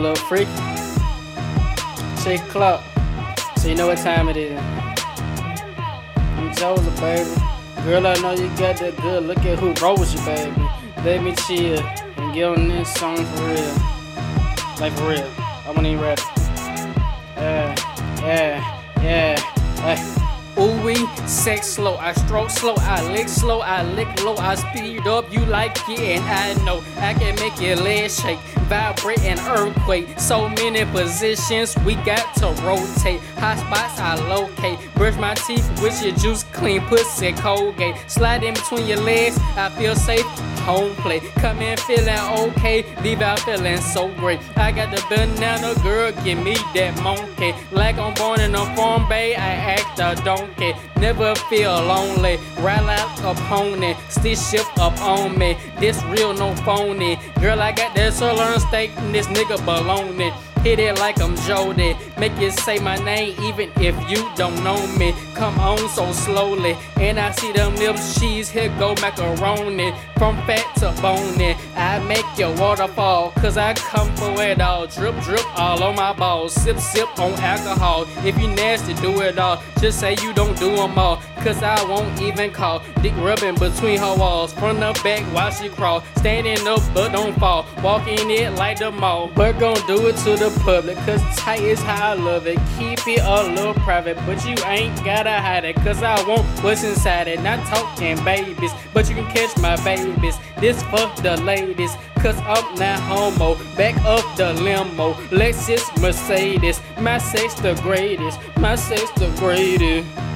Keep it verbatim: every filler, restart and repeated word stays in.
little freaky. Shake clock, so you know what time it is. I'm Joseph, baby. Girl, I know you got that good. Look at who rolls you, baby. Let me chill and get on this song for real. Like for real. I wasn't even ready. Yeah, yeah, yeah, hey. Ooh wee, sex slow, I stroke slow, I lick slow, I lick low, I speed up, you like it, and I know I can make your legs shake, vibrate an earthquake. So many positions we got to rotate, hot spots I locate, brush my teeth with your juice clean, pussy Colgate, slide in between your legs, I feel safe, home plate, come in feeling okay, leave out feeling so great. I got the banana girl, give me that monkey, like I'm born in a farm bay, I act a donkey. Never feel lonely, ride like a pony, still shift up on me. This real, no phony. Girl, I got that southern steak and this nigga baloney. Hit it like I'm Jody, make you say my name even if you don't know me. Come on so slowly, and I see them lips, cheese, here go macaroni. From fat to bony, I make your waterfall, cause I come for it all. Drip, drip all on my balls, sip, sip on alcohol. If you nasty, do it all, just say you don't do them all, cause I won't even call. Dick rubbing between her walls, from the back while she crawl. Standing up but don't fall, walking it like the mall. But gon' do it to the public, cause tight is how I love it. Keep it a little private, but you ain't gotta hide it, cause I want what's inside it. Not talking babies, but you can catch my babies. This for the ladies, cause I'm not homo. Back up the limo, Lexus, Mercedes. My sex the greatest, my sex the greatest.